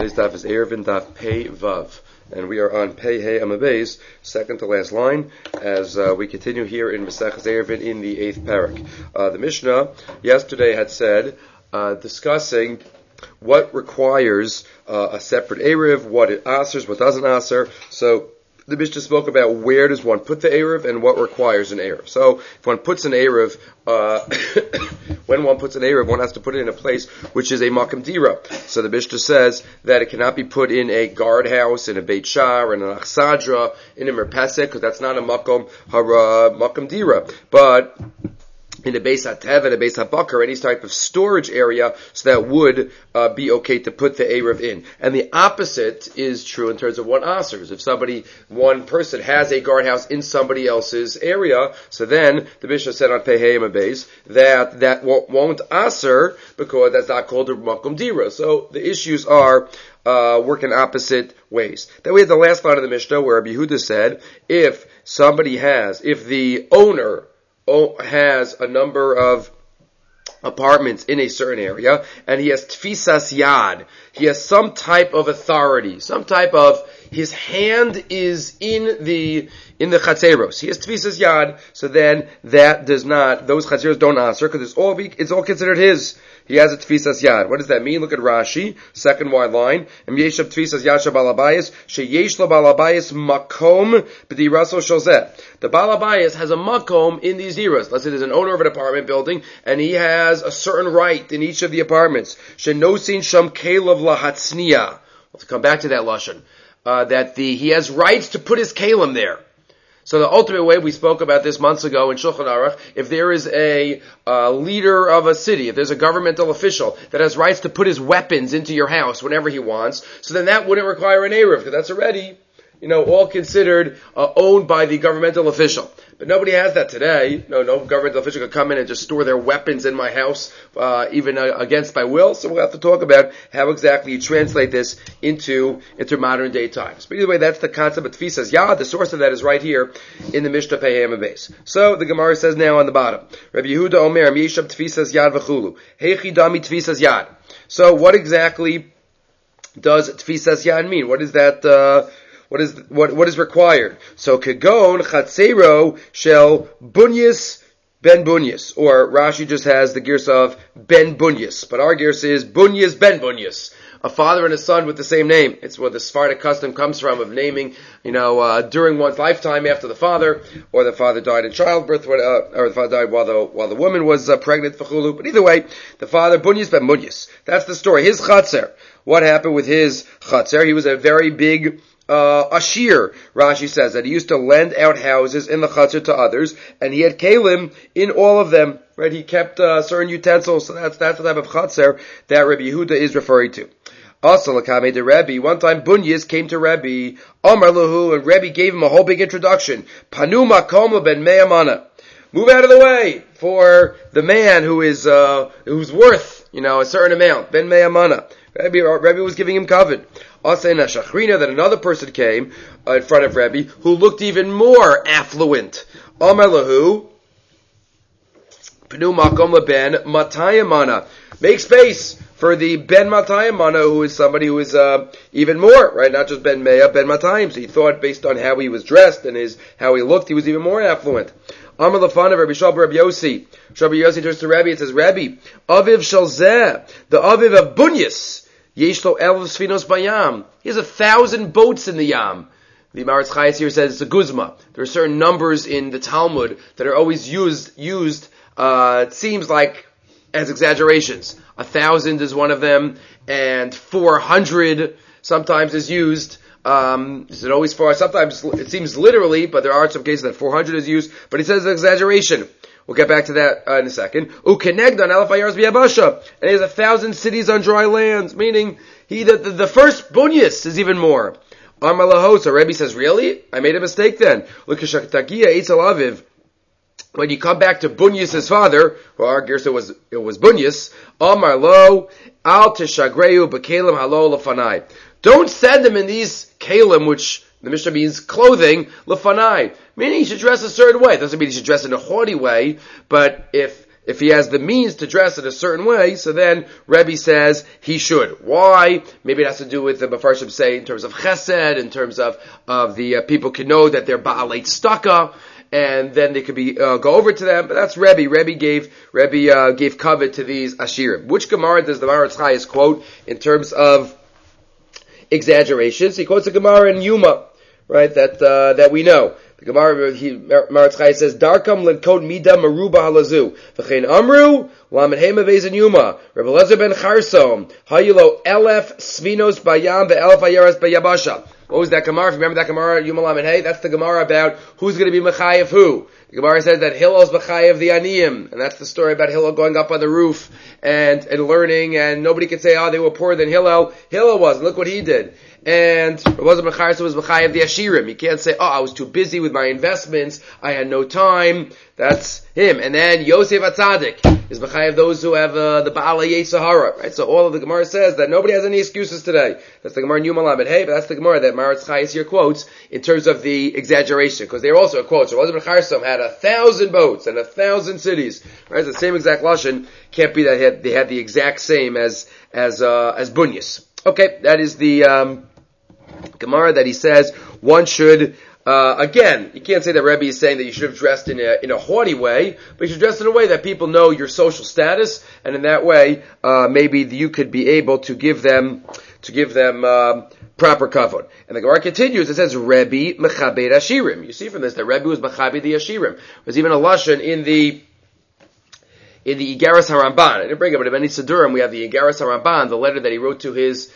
Today's daf is Eruvin daf Pei Vav, and we are on Pei Hey Amabez, second to last line, as we continue here in Maseches Eruvin in the 8th parak. The Mishnah yesterday had said, discussing what requires a separate Eruv, what it asers, what doesn't aser. So the Mishnah spoke about where does one put the Eruv and what requires an Eruv. So if one puts an Eruv, when one puts an Eruv, one has to put it in a place which is a Makam Dira. So the Mishnah says that it cannot be put in a guardhouse, in a Beit Shar, in an Achsadra, in a Merpesek, because that's not a Makam Dira. But in a Beis HaTev and a Beis HaBakar, any type of storage area, so that would be okay to put the Eruv in. And the opposite is true in terms of one asers. If one person has a guardhouse in somebody else's area, so then the Mishnah said on Pehei Mabez that won't aser because that's not called a Makom Dira. So the issues are work in opposite ways. Then we had the last line of the Mishnah where Rabbi Yehuda said, if the owner has a number of apartments in a certain area, and he has tfisas yad, he has some type of authority, his hand is in the chatzeros. He has tfisas yad, so then those chatzeros don't answer, because it's all considered his. He has a tfisas yad. What does that mean? Look at Rashi, second wide line. Yeshav tfisas yad shabalabayis sheyesh lo balabayis makom b'diraso shozeh. The balabayis has a makom in these diras. Let's say there's an owner of an apartment building, and he has a certain right in each of the apartments. Shenosin sham kelev lahatzniya. Let's come back to that lashon. He has rights to put his kalim there. So the ultimate way, we spoke about this months ago in Shulchan Aruch, if there is a leader of a city, if there's a governmental official that has rights to put his weapons into your house whenever he wants, so then that wouldn't require an Eruv, because that's already, all considered owned by the governmental official. But nobody has that today. No governmental official could come in and just store their weapons in my house, even against my will. So we'll have to talk about how exactly you translate this into modern day times. But either way, that's the concept of tfisas yad. The source of that is right here in the Mishnah Pei Hamabez. So the Gemara says now on the bottom, Rabbi Yehuda Omer Yeshab tfisas yad v'chulu heichi dami tfisas yad. So what exactly does tfisas yad mean? What is that? What is required? So Kagon Chatzero Shel Bunyas Ben Bunyas, or Rashi just has the girsa of Ben Bunyas, but our girsa is Bunyas Ben Bunyas. A father and a son with the same name. It's where the Sephardic custom comes from of naming, during one's lifetime after the father, or the father died in childbirth, or the father died while the woman was pregnant for chulu. But either way, the father Bunyas Ben Bunyas. That's the story. His chatzer. What happened with his chatzer? He was a very big Ashir, Rashi says, that he used to lend out houses in the chutzner to others, and he had kalim in all of them, right? He kept certain utensils, so that's the type of chutzner that Rabbi Yehuda is referring to. Also, Lakame de Rebbe, one time Bunyas came to Rebbe, Amar Lahu, and Rebbe gave him a whole big introduction. Panu makom ben me'amana. Move out of the way for the man who's worth, a certain amount. Ben me'amana. Rebbe was giving him kavod. Also in Shachrina, that another person came in front of Rebbe who looked even more affluent. Amar lahu, pnu makom ben matayamana. Make space for the ben matayamana, who is somebody who is even more, right? Not just ben meya, ben matayim. So he thought, based on how he was dressed and how he looked, he was even more affluent. Amar lafanav Rabbi Shal Rabbi Yossi. Rabbi Yossi turns to Rebbe and says, Rebbe, aviv shalzeh, the aviv of Bunyas, Yeshlo elv sfinos bayam. He has 1,000 boats in the yam. The Maritz Chayes here says it's a guzma. There are certain numbers in the Talmud that are always used, it seems like, as exaggerations. 1,000 is one of them, and 400 sometimes is used. Is it always for? Sometimes it seems literally, but there are some cases that 400 is used, but he says it's exaggeration. We'll get back to that in a second. Ukenegdan alafayars biyabasha, and he has 1,000 cities on dry lands, meaning the first bunyas is even more. Amar lahosa, Rebbe says, really? I made a mistake then. Look at Shaktakia Eitzel Aviv. When you come back to Bunyas' father, well, our girsa it was Bunyas. Amar lo al teshagreu b'kelim halo lafanai. Don't send them in these kalim, which the Mishnah means clothing, lefanai. Meaning he should dress a certain way. It doesn't mean he should dress in a haughty way, but if if he has the means to dress in a certain way, so then Rebbe says he should. Why? Maybe it has to do with the Mefarshim say in terms of chesed, in terms of the people can know that they're ba'alei tzedakah, and then they could be go over to them. But that's Rebbe. Rebbe gave kavod to these ashirim. Which Gemara does the Maharatz Chayes quote in terms of exaggerations? He quotes a Gemara in Yuma, right? That we know. The Gemara, Maharatz Chayes says, "Darkam lenkod mida maruba halazu v'chein amru lamed hema vezin Yuma Rebbe Eliezer ben Charsom hayilo elef svinos bayam ve'elef ayaras bayabasha." What was that Gemara? If you remember that Gemara, Yuma Lamed Hey, that's the Gemara about who's going to be Mechayev who. The Gemara says that Hillel's Mechayev the Aniyim, and that's the story about Hillel going up on the roof and learning, and nobody could say, they were poorer than Hillel. Hillel was, and look what he did. And it wasn't Mechayev, so it was Mechayev the Ashirim. You can't say, I was too busy with my investments, I had no time. That's him. And then Yosef HaTzadik is Mechayev those who have the Ba'alei Sahara, right? So all of the Gemara says that nobody has any excuses today. That's the Gemara in Yuma Lamed Hey, but that's the Gemara that Maharatz Chayes here quotes in terms of the exaggeration, because they're also quotes. Eliezer ben Charsom had 1,000 boats and 1,000 cities, right? It's the same exact lashon. Can't be that they had the exact same as Bunyas. Okay, that is the Gemara that he says one should. Again, you can't say that Rebbe is saying that you should have dressed in a haughty way, but you should dress in a way that people know your social status, and in that way, maybe you could be able to give them proper kavod. And the Gemara continues, it says, Rebbe mechabed ashirim. You see from this that Rebbe was mechabed the ashirim. There's even a lashon in the Igaras HaRamban. I didn't bring it, but in Beni Sidurim we have the Igaras HaRamban, the letter that he wrote to his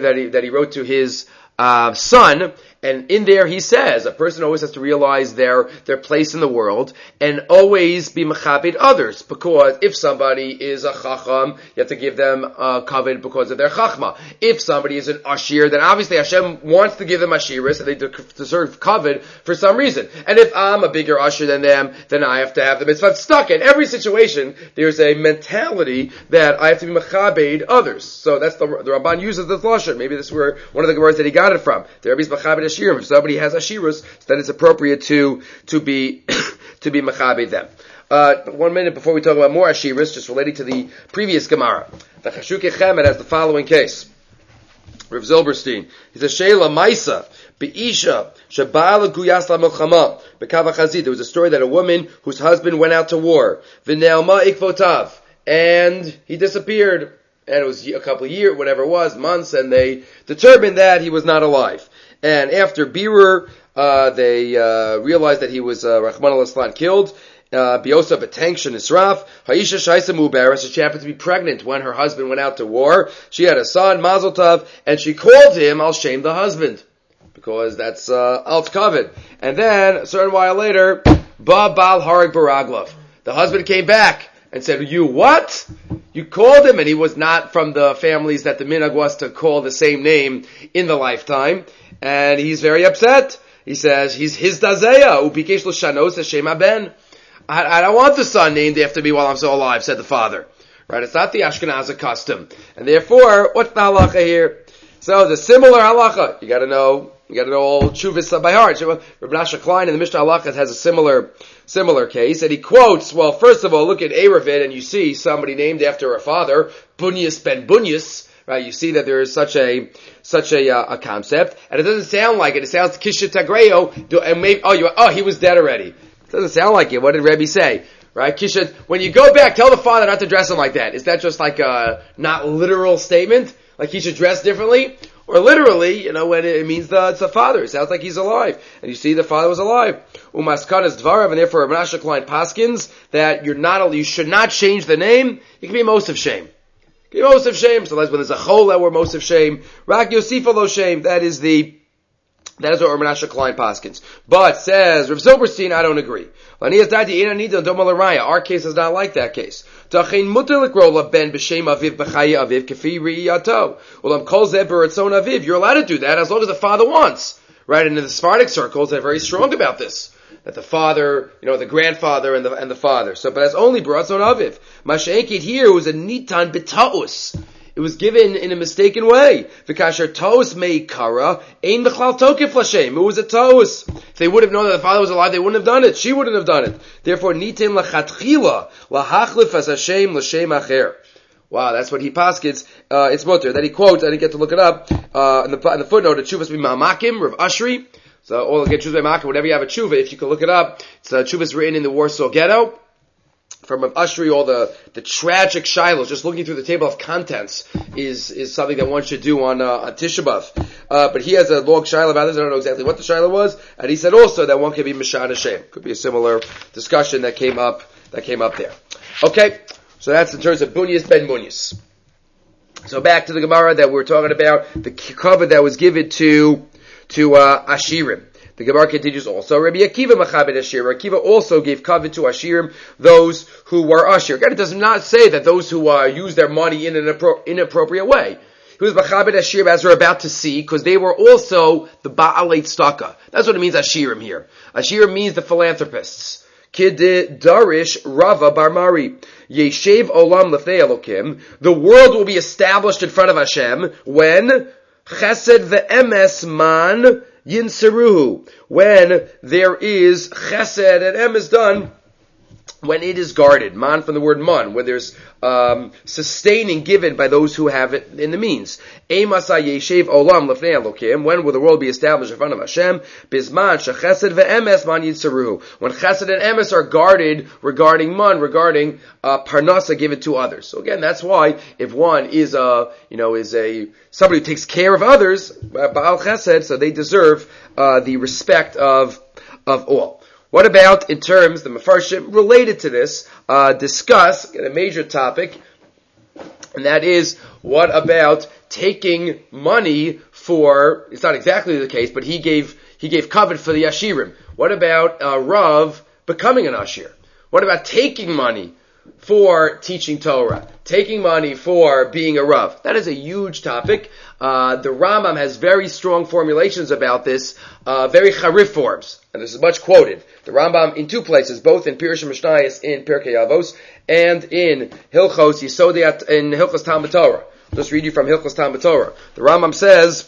son, and in there he says a person always has to realize their place in the world and always be mechabed others, because if somebody is a chacham, you have to give them kavod because of their chachma. If somebody is an ashir, then obviously Hashem wants to give them ashiris, and they deserve kavod for some reason. And if I'm a bigger ashir than them, then I have to have the mitzvah stuck. In every situation, there's a mentality that I have to be mechabed others. So that's the Ramban uses this lashon. Maybe this were one of the Gemaras that he got it from. The Rebbe's mechabed ashirim. If somebody has ashirus, then it's appropriate to be mechabed them. 1 minute before we talk about more ashirus, just relating to the previous Gemara. The Chashukei Chemed has the following case. Rav Zilberstein. He says, Sheila Maisa, Be'isha, Shabala Guyas La Milchama, Bekava Chazid. There was a story that a woman whose husband went out to war, V'ne'alma ikvotav, and he disappeared. And it was a couple of years, whatever it was, months, and they determined that he was not alive. And after Birur, they realized that he was Rahman al-Islan killed. Biosa Betankshan Israf, Haisha Shaisa Mubarak, she happened to be pregnant when her husband went out to war. She had a son, Mazel Tov, and she called him Al Shem the husband, because that's Alt Kavod. And then, a certain while later, Ba Bal Harig Baraglov. The husband came back and said, you what? You called him, and he was not from the families that the minhag was to call the same name in the lifetime, and he's very upset. He says, he's his dazeya, ubikesh l'shanos Hashem ben. I don't want the son named after me while I'm still alive, said the father. Right? It's not the Ashkenazi custom. And therefore, what's the halacha here? So, the similar halacha, you gotta know all Chuvas by heart. Rabbi Nasha Klein in the Mishnah Halachas has a similar case, and he quotes, well, first of all, look at Erevid, and you see somebody named after a father, Bunyas ben Bunyas, right? You see that there is such a concept, and it doesn't sound like it. It sounds Kishet Tagreo, and maybe, he was dead already. It doesn't sound like it. What did Rebbe say? Right? Kishet, when you go back, tell the father not to dress him like that. Is that just like a not literal statement? Like he should dress differently? Or literally, when it means it's the father. It sounds like he's alive. And you see the father was alive. Umaskanas Dvarav, and therefore Rav Menashe Klein paskins that you should not change the name. You can be most of shame. You can be most of shame. So that's when there's a chol we're most of shame. Rak Yosifa lo shame. That is what Rav Menashe Klein paskins. But says Rav Zilberstein, I don't agree. Our case is not like that case. You're allowed to do that as long as the father wants. Right? And in the Sephardic circles, they're very strong about this. That the father, the grandfather and the father. So, but that's only B'ratzon Aviv. Masha'enkid here was a Nitan B'ta'us. It was given in a mistaken way. V'kasher toos meikara ein b'chlal tokif l'shem. It was a toos. If they would have known that the father was alive, they wouldn't have done it. She wouldn't have done it. Therefore, nitin lachatchila lahachlif as Hashem l'shem acher. Wow, that's what he paskins. It's mutter. Then he quotes, I didn't get to look it up, in the footnote, the Chuvas Ma'amakim, Rav Ashri. So, all get Chuvas Ma'amakim, whenever you have a Chuva, if you can look it up, it's Chuvas written in the Warsaw Ghetto. From Rav Ashri, all the tragic shilos, just looking through the table of contents is something that one should do on Tisha B'Av. But he has a long shiloh about this. I don't know exactly what the shiloh was. And he said also that one can be Mishad Hashem. Could be a similar discussion that came up there. Okay. So that's in terms of Bunyas Ben Bunyas. So back to the Gemara that we're talking about, the kavod that was given to Ashirim. The Gemara continues also. Rabbi Akiva Machabed Ashir. Akiva also gave kavod to Ashirim, those who were Ashir. Again, it does not say that those who use their money in an inappropriate way. He was Machabed Ashir, as we're about to see, because they were also the Ba'alei Tzedakah. That's what it means Ashirim here. Ashirim means the philanthropists. Kid Darish Rava Barmari. Yeshev Olam Lefnei Elokim. The world will be established in front of Hashem when Chesed ve'emes man yinseruhu. When there is Chesed and emes done, when it is guarded. Man from the word man, when there's sustaining given by those who have it in the means. Eimasa yeshev olam lefnei Elokim. When will the world be established in front of Hashem? Bisman shechesed ve'emes man yitzaruhu. When chesed and emes are guarded regarding man, regarding parnasa given to others. So again, that's why if one is somebody who takes care of others, ba'al chesed, so they deserve the respect of all. What about in terms, the Mefarshim related to this, discuss a major topic, and that is, what about taking money for, it's not exactly the case, but he gave kavod for the Ashirim. What about Rav becoming an Ashir? What about taking money for teaching Torah? Taking money for being a Rav? That is a huge topic. The Rambam has very strong formulations about this, very charif forms, and this is much quoted. The Rambam in two places, both in Pirush Mishnayos in Pirkei Avos and in Hilchos Yisodei in Hilchos Talmud Torah. I'll just read you from Hilchos Talmud Torah. The Rambam says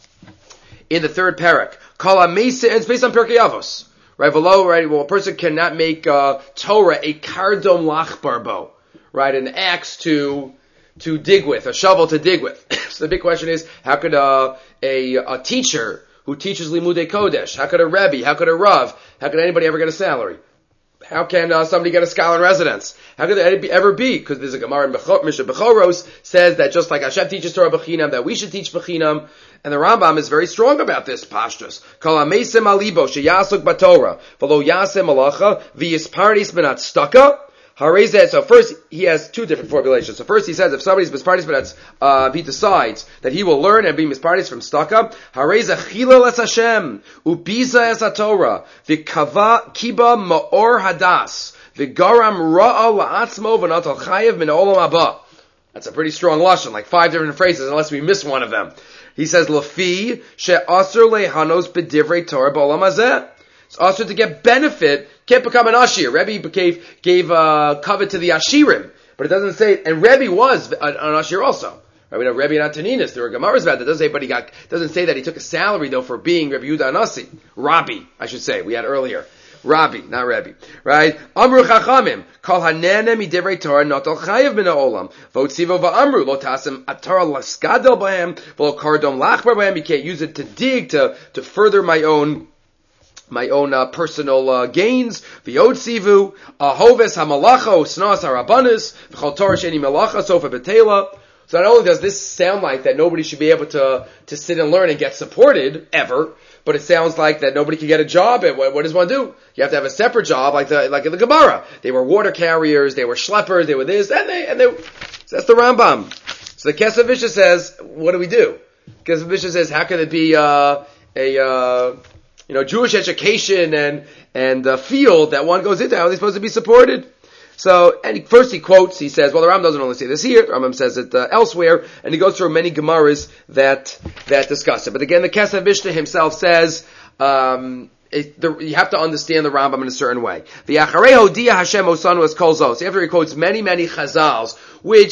in the third parak, Kol HaMeiseh, and it's based on Pirkei Avos. Right, below, right, well, a person cannot make Torah a kardom lachbar bo, right, an axe to dig with, a shovel to dig with. So the big question is, how could a teacher who teaches Limudei Kodesh, how could a Rebbe, how could a Rav, how could anybody ever get a salary? How can somebody get a scholar in residence? How could that ever be? Because there's a Gemara in Mishnah Bechoros says that just like Hashem teaches Torah b'chinam, that we should teach b'chinam. And the Rambam is very strong about this pashtus. Kol hameisem alibo sheyasuk batorah v'lo yasem malacha v'yispardis benat staka. So first, he has two different formulations. So first he says, if somebody's mispardis, but he decides that he will learn and be mispardis from staka, hareza chilel es Hashem, ubiza es haTorah, v'kava kiba ma'or hadas, v'garam ra'a la'atzmo v'natal chayev min olam haba. That's a pretty strong lashon, like 5 different phrases, unless we miss one of them. He says, Lafi she'asur lehanos b'divrei Torah b'olam hazeh. It's also to get benefit, can't become an Ashir. Rebbe gave kavod to the Ashirim, but it doesn't say, and Rebbe was an Ashir also. Right? We know Rebbe and Antoninus, there were Gemaras about that. It doesn't say, but doesn't say that he took a salary though for being Rebbe Yehuda Anasi. Rabbi, I should say, we had earlier. Rabbi, not Rebbe. Right? Amru Chachamim, Kol hanene midivrei Torah notal chayev min ha'olam. V'otzivo va'amru, lo tasem atar laskadel b'hem, v'lo kardom lachbar b'hem. You can't use it to dig, to further my own personal gains. V'yotzivu ahoves hamalacha usnas harabanis v'chol Torah sheni malacha sofa betela. So not only does this sound like that nobody should be able to sit and learn and get supported ever, but it sounds like that nobody can get a job. And what does one do? You have to have a separate job, like in the Gemara. They were water carriers, they were schleppers, they were this, and they. So that's the Rambam. So the Kesef Mishnah says, what do we do? Kesef Mishnah says, how can it be Jewish education and field that one goes into? How are they supposed to be supported? So, and first he quotes, he says, well, the Rambam doesn't only say this here, the Rambam says it elsewhere, and he goes through many Gemaras that discuss it. But again, the Kesef Mishnah himself says, you have to understand the Rambam in a certain way. The Acharei Hodia Hashem Osanu Es Kol Zos. After he quotes many Chazals, which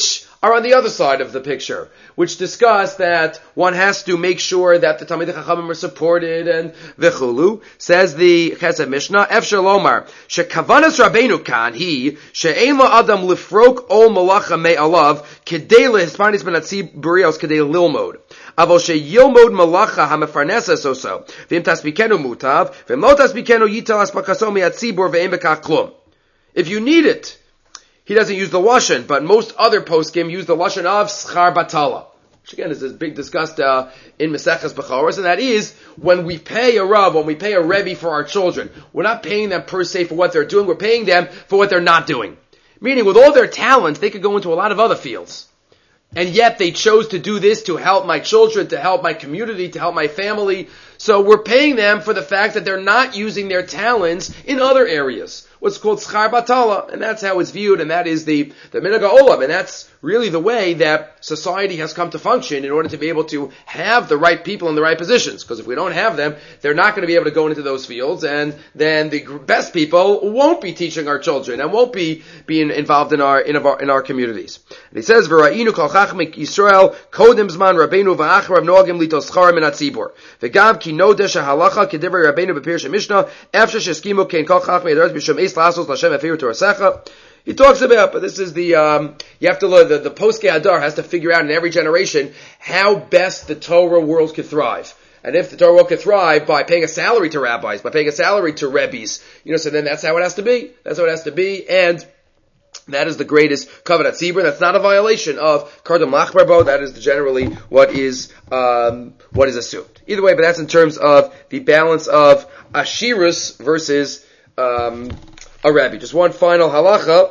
are on the other side of the picture, which discuss that one has to make sure that the Talmidei Chachamim are supported and v'chulu. Says the Chesed Mishnah, Efshar Lomar, shekavanas Rabbeinu kan he she'ein lo adam lifrok ol malacha me'alav kedei lehispanis ben atziburios kedei lilmod. Avol sheyilmod malacha hamefarnesa so v'im tasbikenu mutav v'im lo tasbikenu yital aspakaso me'atzibur v'ein bekach klum. If you need it, he doesn't use the lashon, but most other poskim use the lashon of schar batala, which again is this big discussed in Maseches Bechoros, and that is when we pay a rav, when we pay a rebbe for our children, we're not paying them per se for what they're doing, we're paying them for what they're not doing. Meaning, with all their talents, they could go into a lot of other fields. And yet they chose to do this to help my children, to help my community, to help my family. So we're paying them for the fact that they're not using their talents in other areas. What's called schar batala, and that's how it's viewed, and that is the minhag ha'olam, and that's really the way that society has come to function in order to be able to have the right people in the right positions. Because if we don't have them, they're not going to be able to go into those fields, and then the best people won't be teaching our children and won't be being involved in our communities. And he says, "V'ra'inu kol chachmei Yisrael kodem zman Rabbeinu v'acharav noagim litos schar min hatzibur v'gam ki nodesh halacha k'divrei Rabbeinu b'pirush Mishnah after sheskimu kein kol chachmei adoros b'shem eis lasos l'Hashem afiru torasecha." He talks about, but this is the, you have to learn, the Poskei Hadar has to figure out in every generation how best the Torah world could thrive. And if the Torah world could thrive by paying a salary to rabbis, by paying a salary to rebbes, so then that's how it has to be. That's how it has to be, and that is the greatest Kavod HaTzibur. That's not a violation of Kardam Lachbarbo. That is generally what is assumed. Either way, but that's in terms of the balance of Ashirus versus, a rabbi. Just one final halacha.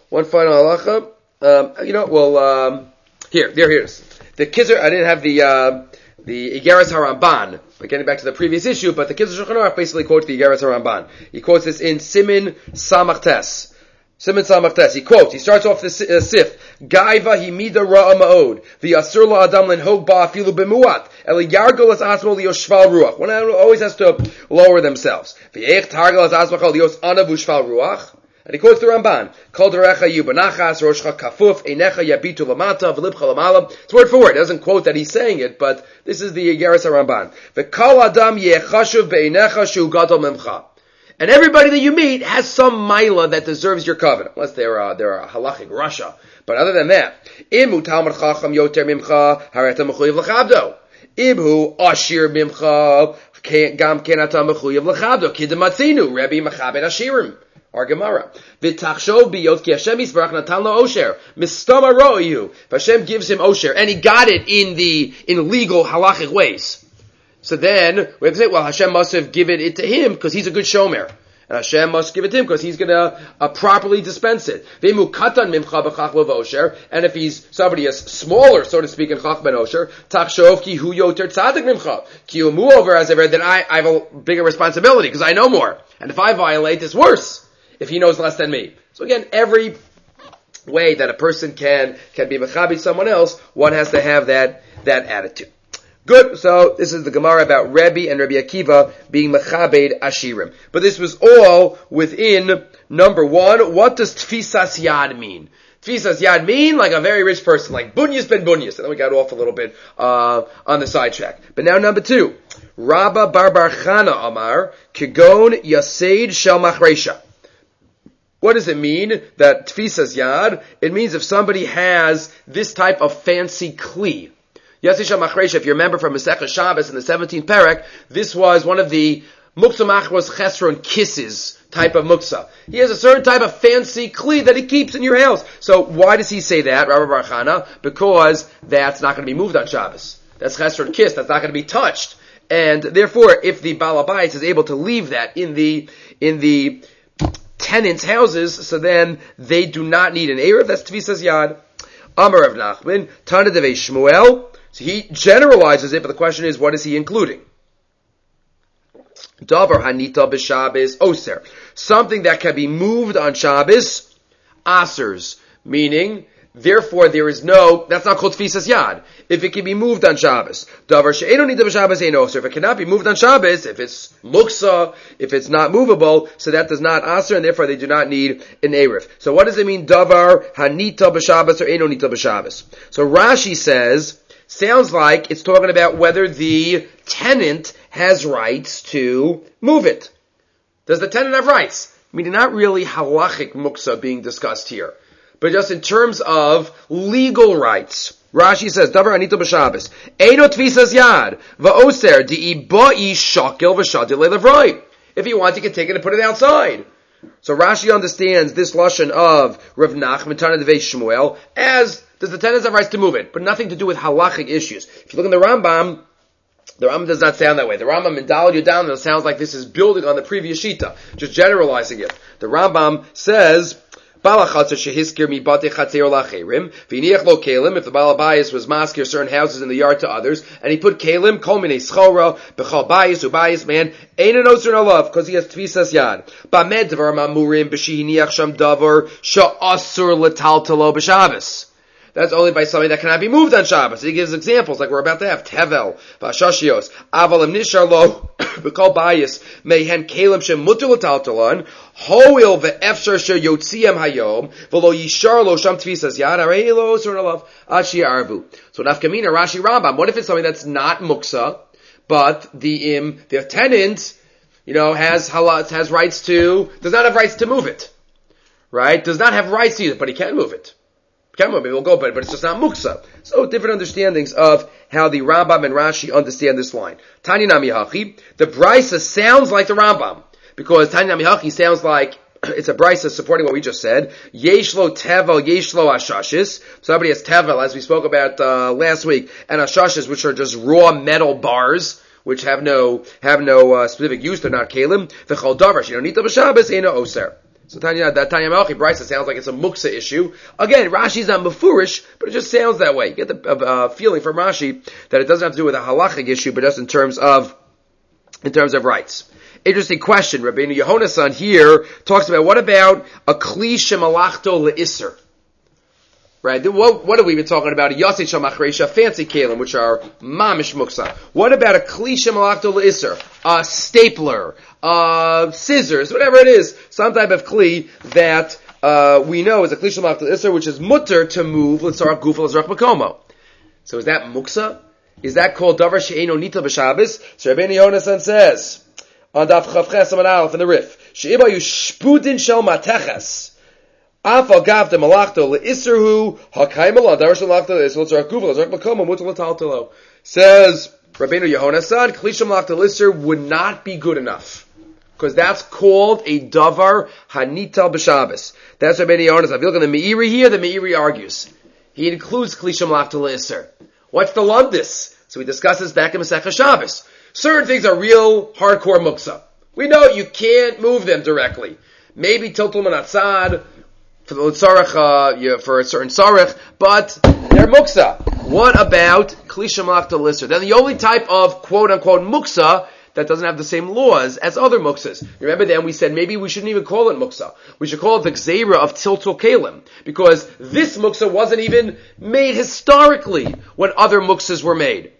Here it is. The Kizer, I didn't have the Igeres HaRamban, but getting back to the previous issue, but the Kizer Shulchan Aruch basically quotes the Igeres HaRamban. He quotes this in Simin Samach Tes. He quotes, he starts off the sif, Gaiva himida ra'a ma'od, v'yasur la'adam lenhog ba'afilu b'muat, eli yargol as asmo liyoshval ruach. One always has to lower themselves. V'yeich targol as asmacha liyos anav u'shval ruach. And he quotes the Ramban, Kol derecha yubanachas, roshcha kafuf, einecha yabitu lamata, v'libcha lamala. It's word for word. It doesn't quote that he's saying it, but this is the Igeres HaRamban. V'kol adam yechashuv be'einecha shu gadol memcha. And everybody that you meet has some maila that deserves your covenant, unless they're a halachic Russia. But other than that, Imu talmid chacham yoter mimcha hareta mechuyev l'chabdo. Ibhu ashir mimcha gam kenata mechuyev l'chabdo. Kidem matzinu Rebbe machabed ashirim. Our Gemara. V'tachshov biyot ki Hashem yisbarach natan lo osher. Mistama ro'yu. Hashem gives him osher, and he got it in legal halachic ways. So then, we have to say, well, Hashem must have given it to him because he's a good shomer. And Hashem must give it to him because he's going to properly dispense it. And if he's somebody is smaller, so to speak, in Chach ben Osher, Tachshov ki hu yoter tzadik mimcha. Ki hu moreover, as I read, then I have a bigger responsibility because I know more. And if I violate, it's worse if he knows less than me. So again, every way that a person can be mechabed someone else, one has to have that attitude. Good. So this is the Gemara about Rebbe and Rabbi Akiva being mechabed ashirim. But this was all within number one. What does tfisas yad mean? Tfisas yad mean like a very rich person, like bunyas ben bunyas. And then we got off a little bit on the sidetrack. But now number two, Rabba bar bar Chana Amar Kigon Yaseid Shel Machresha. What does it mean that tfisas yad? It means if somebody has this type of fancy kli. Yasisha Machresha, if you remember from Masechah Shabbos in the 17th parak, this was one of the Muktzah Machros Chesron kisses type of muktzah. He has a certain type of fancy kli that he keeps in your house. So why does he say that, Rabbi Bar Chana? Because that's not going to be moved on Shabbos. That's Chesron kiss, that's not going to be touched. And therefore, if the Baal Habayis is able to leave that in the tenants' houses, so then they do not need an Erev, that's Tvisas Yad. Amar of Nachman, Tana Devei Shmuel. So he generalizes it, but the question is, what is he including? Davar hanita b'Shabbos oser. Something that can be moved on Shabbos, asers. Meaning Therefore, that's not called tfisas yad. If it can be moved on Shabbos. Davar she'eno nita b'Shabbos ein oser. If it cannot be moved on Shabbos, if it's muksa, if it's not movable, so that does not aser, and therefore they do not need an eruv. So what does it mean, davar hanita b'Shabbos or eno nita b'Shabbos? So Rashi says, sounds like it's talking about whether the tenant has rights to move it. Does the tenant have rights? Meaning not really halachic muksa being discussed here, but just in terms of legal rights. Rashi says, davar anita b'Shabbos, eino tfisas yad, va'oser, di'i shakel v'shadil le'levroi. If you want, you can take it and put it outside. So Rashi understands this lashon of Rav Nachman, Tana Devei Shmuel, as, does the tenant have rights to move it, but nothing to do with halachic issues. If you look in the Rambam does not sound that way. The Rambam in Daled Yudan, it sounds like this is building on the previous Shita, just generalizing it. The Rambam says, if the Baal Bayis was maskir certain houses in the yard to others, and he put kalim, kol minei schora, b'chal bayis, ubayis man, ain't an oser alav, because he has tfisas yad. B'med dvar mamurim, b'shihiniach sham davar, sha'asur l'taltalo b'Shabbos. That's only by something that cannot be moved on Shabbos. He gives examples like we're about to have. Tevel, Vashashios, Avalim Nisharlo, B'kol Bayis, Mehen Kalim Shem Mutter L'taltalan, Hoil Ve'efshar Sher Yotziam Hayom, V'lo Yisharlo Sham Tfisas Yad, Areilo Suralav, Ashi Arvu. So Nafkamina, Rashi Rambam, what if it's something that's not muksa, but the tenant, has rights to, does not have rights to move it. Right? Does not have rights to use it, but he can move it. Maybe we'll go, but it's just not muksa. So different understandings of how the Rambam and Rashi understand this line. Tanya Nami Hachi, the Brisa sounds like the Rambam, because Tanya Nami Hachi sounds like it's a Brisa supporting what we just said. Yeshlo Tevel, Yeshlo Ashashis. So everybody has Tevel, as we spoke about last week, and Ashashis, which are just raw metal bars, which have no specific use. They're not kalim. The Chol Davar, Nita b'Shabbos, Eino Oser. So Tanya Malachi Brisa sounds like it's a muksa issue. Again, Rashi's not mafurish, but it just sounds that way. You get the feeling from Rashi that it doesn't have to do with a halachic issue, but just in terms of rights. Interesting question. Rabbeinu Yehonasan here talks about what about a kli shemalachto le'isser? Right? What have we been talking about? A yasei shamachreisha, fancy kalim, which are mamish muksa. What about a kli shemalachto le'isser? A stapler, scissors, whatever it is, some type of kli that we know is a kli shemalachto le'isser, which is mutter to move l'tzarach gufa l'tzarach makomo. So is that muksa? Is that called davar she'eino nita b'Shabbos? So Rabbeinu Yehonasan says on Daf Chavches Amud Aleph in the Rif, she'iba yushpudin shel mateches. Afal gav de malachto le'isserhu hakaimal davar shel malachto le'isser l'tzarach gufa l'tzarach makomo mutter l'taltalo. Says Rabbeinu Yehonasan, kli shemalachto le'isser would not be good enough, because that's called a davar hanita b'Shabbos. That's Rabbeinu Yehonasan. If you look at the Meiri here, the Meiri argues. He includes kli shemalachto le'isser. What's the lumdis? So we discussed this back in Masechah Shabbos. Certain things are real hardcore muksa. We know you can't move them directly. Maybe tiltul manatzad for the tzarech, for a certain tzarech, but they're muksa. What about kli shemalachto le'isser? Then the only type of quote unquote muksa that doesn't have the same laws as other muksas. Remember then we said maybe we shouldn't even call it muksa. We should call it the gzeira of tiltul kalim, because this muksa wasn't even made historically when other muksas were made.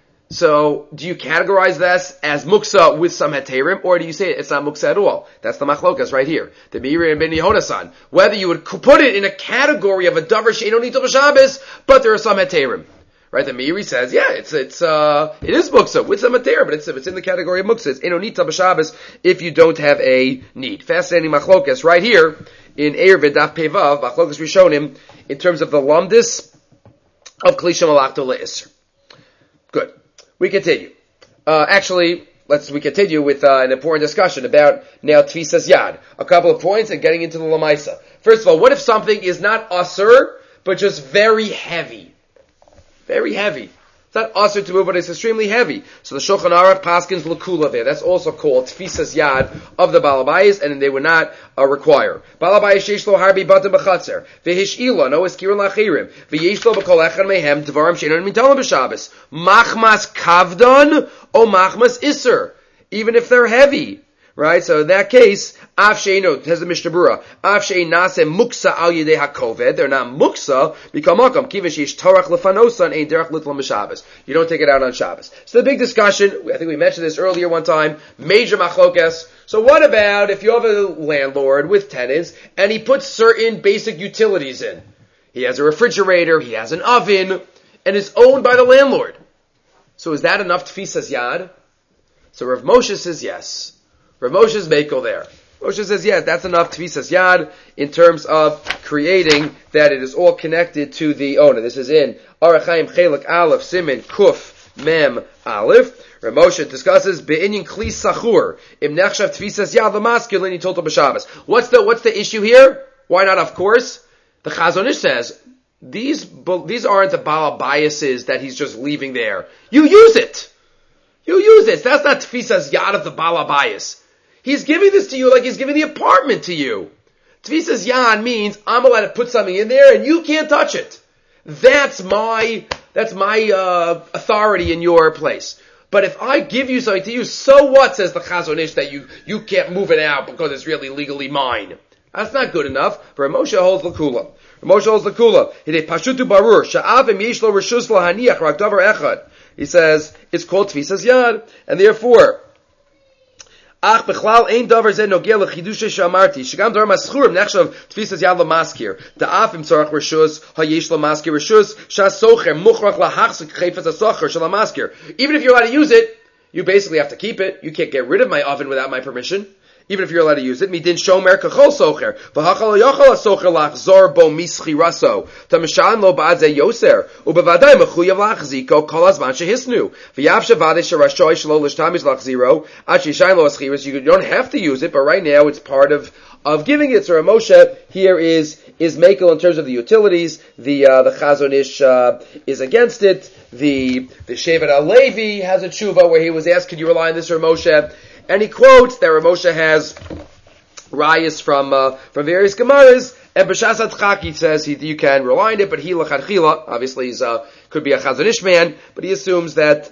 So, do you categorize this as muksa with some heterim, or do you say it's not muksa at all? That's the machlokas right here. The Meiri and Ben Yehonasan. Whether you would put it in a category of a davar she'eino nita b'Shabbos, but there are some heterim. Right, the Meiri says, yeah, it is muksa with some heterim, but it's in the category of muksa. It's eino nita b'Shabbos if you don't have a need. Fascinating machlokas right here in Eir V'Daf Pevav, machlokas Rishonim, in terms of the lumdis of kli shemalachto le'isser. Good. We continue. We continue with an important discussion about now tfisas yad. A couple of points and getting into the lamaisa. First of all, what if something is not asur, but just very heavy? Very heavy. It's not asur to move, but it's extremely heavy. So the Shulchan Aruch paskins l'kula there. That's also called tfisas yad of the balabayis, and they would not require. Balabayis sheish lo harbi batim b'chatzer v'hish ilo no eskirin lachirim v'yesh lo b'kol echad mehem dvarim she'enon mitalim b'Shabbos machmas kavdon o machmas iser. Even if they're heavy, Right? So in that case, Af she'ino, has the Mishnah Berurah, Af she'in nase muksa al yedei hakoved, they're not muksa, bikal makam, kivin she'ish torach lefanosan, ein derech litlam b'Shabbos. You don't take it out on Shabbos. So the big discussion, I think we mentioned this earlier one time, major machlokes. So what about if you have a landlord with tenants, and he puts certain basic utilities in? He has a refrigerator, he has an oven, and is owned by the landlord. So is that enough tfisas yad? So Rav Moshe says yes. Rav Moshe's Mekel there. Moshe says, yes, that's enough tfisas yad in terms of creating that it is all connected to the owner. This is in Orach Chaim Chelek Aleph Siman Kuf Mem Aleph. Rav Moshe discusses be'inyan kli sachur im nechshav tfisas yad l'maskir l'ini tolta b'Shabbos. What's the issue here? Why not? Of course, the Chazon Ish says these aren't the bala biases that he's just leaving there. You use it. You use it. That's not tfisas yad of the bala bias. He's giving this to you like he's giving the apartment to you. Tfisas yad means I'm allowed to put something in there and you can't touch it. That's my authority in your place. But if I give you something to use, so what, says the Chazon Ish, that you can't move it out because it's really legally mine. That's not good enough. For Moshe holds l'kula. Moshe holds l'kula. Hidei pashutu barur sha'avim yesh lo reshus lahaniach rak davar echad. He says it's called tfisas yad, and therefore ach bechlal ein davar zeh nogeh lechidushay she'amarti shegam davar maschurim nechshav tfisas yad lamaskir da'af im tzarach reshus hayesh lamaskir reshus sha'socher muchrach lahachzik chayfas hasocher shalamaskir. Even if you're allowed to use it, you basically have to keep it. You can't get rid of my oven without my permission. Even if you're allowed to use it, midin shomer kachol socher, v'hachal yochal socher lachzor bo mischi raso, tameshan lo ba'adze yoser, ubevadai mechuyav lachziko kol azman shehisnu, v'yav shavadei sherashoy shelo l'shtamish lachziro, ad shishayin lo aschiris. You don't have to use it, but right now it's part of giving it. So Moshe here is mekel in terms of the utilities. The Chazon Ish is against it. The Shevet HaLevi has a tshuva where he was asked, could you rely on this, Rav Moshe? And he quotes that Rav Moshe has rayas from various gemaras, and b'shas hatzchak he says you can rely on it, but he l'chadchila, obviously he's could be a Chazon Ish man, but he assumes that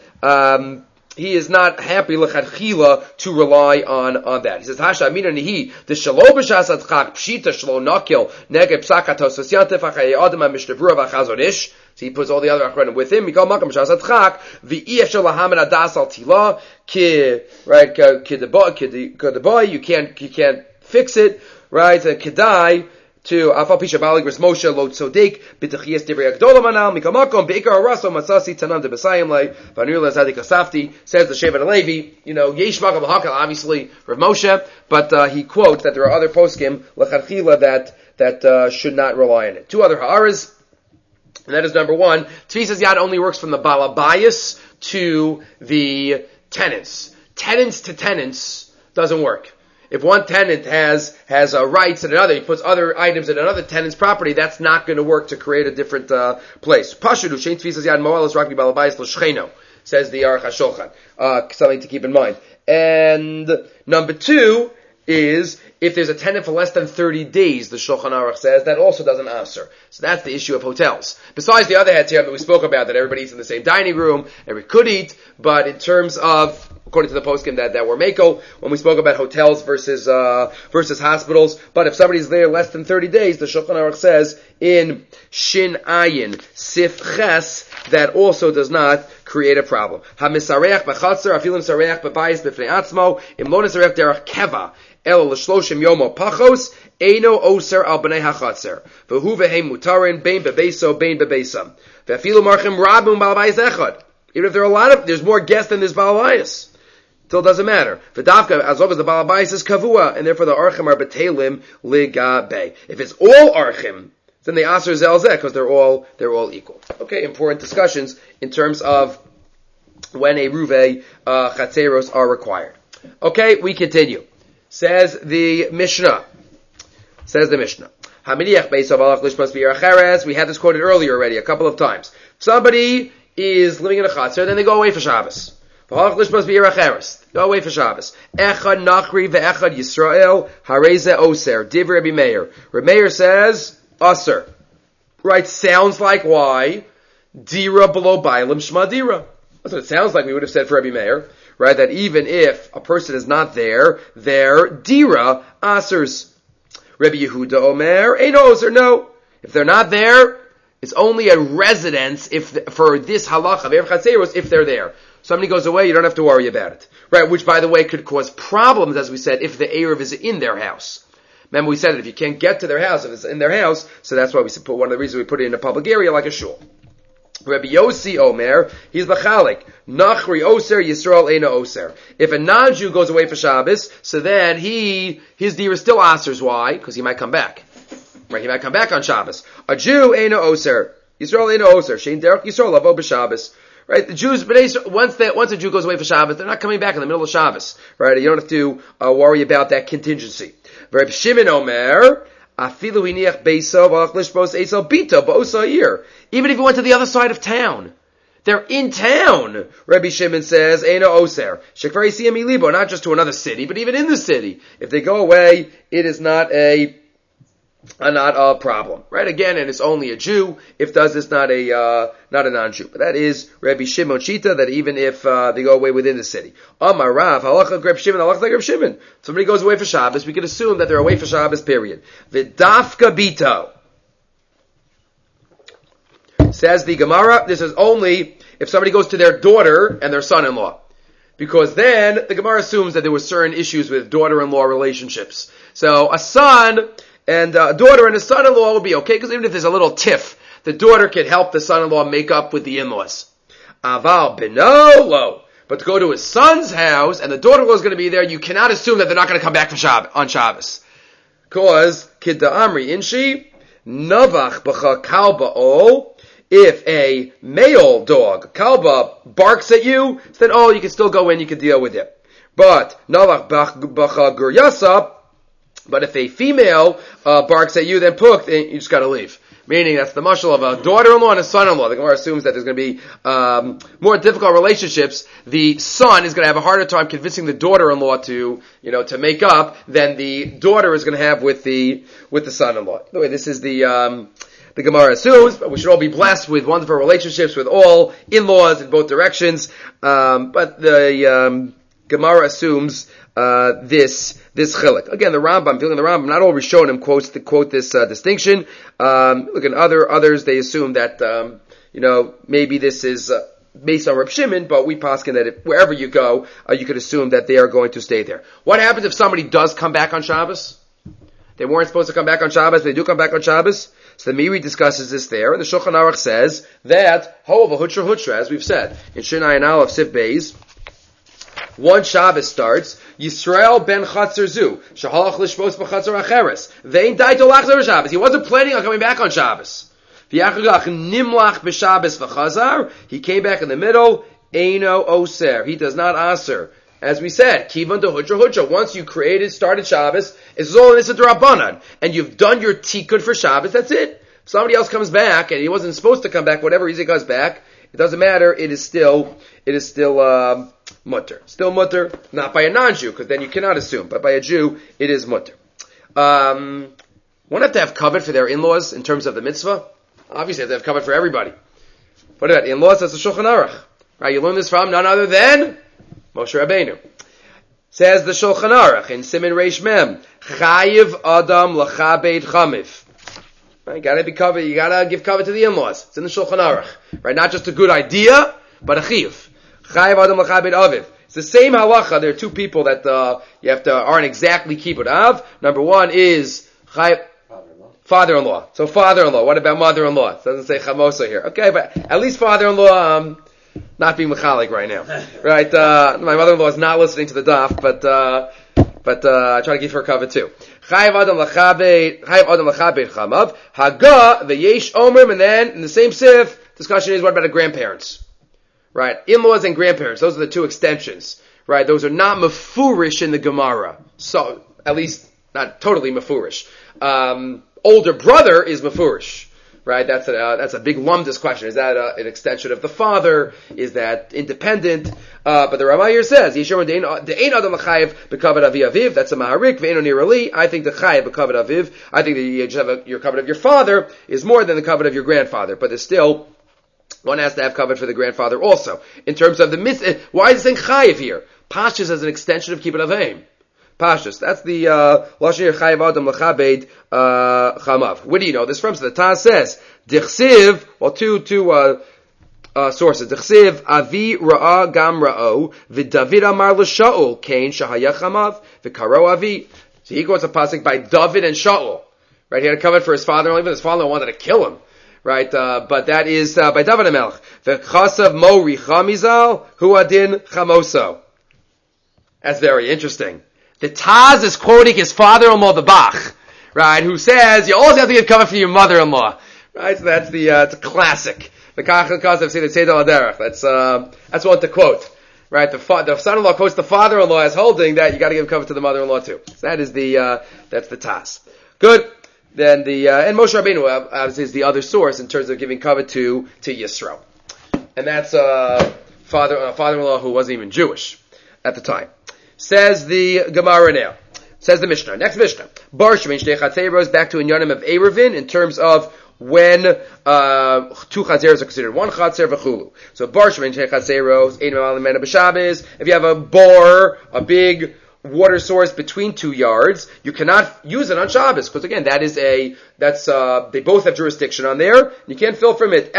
he is not happy l'chadchila to rely on that. He says hasha amina nihi the shalo b'shas hatzchak pshita shlo nakil neged psak hatos yantef achay adam ha-Mishnah Berurah v'Chazon Ish. So he puts all the other achronim with him. Mikol makam b'shas hatzchak v'ef shel lahamed adas al tila ki right ki the boy you can't fix it right kedai to afal pisha balig res Moshe lo tzodek b'techias divrei agdola manal mikol makom beikar haraso masasi tanam de b'sayim lei v'anir lezadik asafti says the Shevet HaLevi yesh makam l'hakal obviously Rav Moshe but he quotes that there are other poskim l'chadchila that should not rely on it. Two other ha'aras. And that is number one, tfisas yad only works from the balabayas to the tenants. Tenants to tenants doesn't work. If one tenant has rights in another, he puts other items in another tenant's property, that's not going to work to create a different place. Pashudu shein tfisas yad moelas rakbi balabayas l'shcheno, says the Aruch HaShulchan. Something to keep in mind. And number two is if there's a tenant for less than 30 days, the Shulchan Aruch says, that also doesn't answer. So that's the issue of hotels. Besides the other heads here that we spoke about, that everybody eats in the same dining room, everybody could eat, but in terms of, according to the poskim that were Mako, when we spoke about hotels versus hospitals, but if somebody's there less than 30 days, the Shulchan Aruch says in Shin Ayin Sif Ches, that also does not create a problem. Ha-misareach b'chatzer, afilim sareach b'bayis b'fnei atzmo, im lo nisareach derech keva, el l'shloshim yomo pachos, eino oser al b'nei hachatzer, v'hu v'heim mutarin, bein bebeso, bein bebesam. V'afilu marchim rabum b'albayis echad. Even if there are there's more guests than there's balabayis. Still doesn't matter. V'davka, as long as the balabayis is kavua, and therefore the archim are betelim ligabe. If it's all archim, then they aser zelzeh, because they're all equal. Okay, important discussions in terms of when a ruve chatzeros are required. Okay, we continue. Says the Mishnah. Haminiach beisav alach lishmas v'yer acheres. We had this quoted earlier already a couple of times. Somebody is living in a chatzer, then they go away for Shabbos. V'alach lishmas v'yer acheres. Go away for Shabbos. Echad nachri ve'echad Yisrael hareze oser. Div Rabbi Meir. Rabbi Meir says aser. Right? Sounds like why? Dira below bailam shma dira. That's what it sounds like we would have said for Rabbi Meir, right? That even if a person is not there, their dira asers. Rabbi Yehuda Omer, ein oser, no. If they're not there, it's only a residence for this halacha, if they're there. Somebody goes away, you don't have to worry about it. Right, which by the way could cause problems, as we said, if the Erev is in their house. Remember we said that if you can't get to their house, if it's in their house, so that's why we put one of the reasons we put it in a public area like a shul. Rabbi Yossi Omer, he's bachalik. Nachri oser, Yisrael eina oser. If a non-Jew goes away for Shabbos, so then his deer is still asers. Why? Because he might come back. Right, he might come back on Shabbos. A Jew eina oser. Yisrael eina oser. Shein derech Yisrael lavo b'Shabbos. Right, the Jews, once a Jew goes away for Shabbos, they're not coming back in the middle of Shabbos. Right, you don't have to worry about that contingency. Rabbi Shimon Omer, even if he went to the other side of town, they're in town. Rabbi Shimon says, "Eino oser shekvar yisiyam milibo," not just to another city, but even in the city. If they go away, it is not a problem, right? Again, and it's only a Jew. If does it's not a non-Jew. But that is Rabbi Shimon Shita, that even if they go away within the city. Amar Rav, halacha Reb Shimon, halacha Reb Shimon. Somebody goes away for Shabbos, we can assume that they're away for Shabbos. Period. V'dafka bito. Says the Gemara, this is only if somebody goes to their daughter and their son-in-law. Because then the Gemara assumes that there were certain issues with daughter-in-law relationships. So a son and a daughter and a son-in-law will be okay, because even if there's a little tiff, the daughter can help the son-in-law make up with the in-laws. Aval benolo. But to go to his son's house, and the daughter-in-law is going to be there, you cannot assume that they're not going to come back on Shabbos. Because, kidda amri inshi, navach b'cha kalba ol, if a male dog, kalba, barks at you, then you can still go in, you can deal with it. But, navach b'cha guryasa, but if a female barks at you, then puk, then you just got to leave. Meaning that's the mashal of a daughter-in-law and a son-in-law. The Gemara assumes that there's going to be more difficult relationships. The son is going to have a harder time convincing the daughter-in-law to make up than the daughter is going to have with the son-in-law. By the way, this is the Gemara assumes, but we should all be blessed with wonderful relationships with all in-laws in both directions. But the Gemara assumes this chilek. Again, the Rambam, not all Rishonim quote this distinction. Look, in others, they assume that, maybe this is based on Reb Shimon, but we paskin that wherever you go, you could assume that they are going to stay there. What happens if somebody does come back on Shabbos? They weren't supposed to come back on Shabbos, they do come back on Shabbos. So the Meiri discusses this there, and the Shulchan Aruch says that, however, hutra, as we've said, in Shinai and Aleph Sif Beis, one Shabbos starts, Yisrael ben Chatzar Zu, Shahalach Lishpos b'Chatzar Acheres. Vein daito lachzor Shabbos. He wasn't planning on coming back on Shabbos. V'yachagach nimlach b'Shabbos v'Chazar. He came back in the middle. Eino oser. He does not aser. As we said, kivan to hutra. Once you started Shabbos, it's all in Issa D'Rabbanan, and you've done your tikkun for Shabbos. That's it. If somebody else comes back and he wasn't supposed to come back, whatever reason he comes back, it doesn't matter. It is still mutter. Still mutter, not by a non-Jew, because then you cannot assume, but by a Jew, it is mutter. One have to have covet for their in-laws in terms of the mitzvah. Obviously, have to have covet for everybody. What about in-laws? That's the Shulchan Aruch. Right, you learn this from none other than Moshe Rabbeinu. Says the Shulchan Aruch in Siman Reish Mem, Chayiv Adam L'Chabed Chamiv. Right, you gotta be covered. You gotta give cover to the in-laws. It's in the Shulchan Aruch. Right, not just a good idea, but a chiyuv. Chayiv Adam L'Chabed Aviv. It's the same halacha. There are two people that aren't exactly kibbud av. Number one is father-in-law. So father-in-law. What about mother-in-law? It doesn't say chamosa here. Okay, but at least father-in-law. Not being mechalik right now. Right? My mother-in-law is not listening to the daf, but I try to give her cover too. Chayiv Adam L'Chabed Chamav. Haga v'yesh omrim, and then in the same sif, discussion is what about the grandparents? Right? In-laws and grandparents. Those are the two extensions. Right? Those are not mafurish in the Gemara. So, at least, not totally mafurish. Older brother is mafurish. Right? That's a big lumdus question. Is that an extension of the father? Is that independent? But the Ramah here says, Yeshua de'ein adam l'chayiv b'kavod avi aviv. That's a maharik. Ve'eno nirali. I think the chayiv b'kavod aviv. I think that your kavod of your father is more than the kavod of your grandfather. But there's still one has to have covered for the grandfather also. In terms of the why is it saying chayiv here? Pashtus as an extension of kibbut avim. Pashtus. That's the lashon chayiv adam lechabed chamav. Where do you know this from? So the Taz says dichsiv. Well, two sources. Dichsiv avi ra'a gam ra'o v'David amar l'Shaul kain shahaya chamav v'karo avi. So he goes a pasuk by David and Shaul. Right, he had to cover for his father-in-law. Even his father-in-law wanted to kill him. Right, but that is by David HaMelech. V'chasav mo richamizal hu adin chamoso. That's very interesting. The Taz is quoting his father-in-law, the Bach, right, who says you always have to give cover for your mother-in-law. Right, so that's it's a classic. The Kachel Kazav say the Tzedel Aderech. That's one to quote. Right, the son-in-law quotes the father-in-law as holding that you got to give cover to the mother-in-law too. So that is that's the Taz. Good. Then and Moshe Rabbeinu obviously is the other source in terms of giving cover to Yisro. And that's father-in-law who wasn't even Jewish at the time. Says the Gemara now. Says the Mishnah. Next Mishnah. Bar Shemin Shnei Chatzeros back to Inyanim of Eruvin in terms of when two Chatzeros are considered one Chatzer v'chulu. So Bar Shemin Shnei Chatzeros Ein Ma'alim Mena B'Shabbos. If you have a bore, a big water source between 2 yards, you cannot use it on Shabbos, because again, they both have jurisdiction on there, you can't fill from it.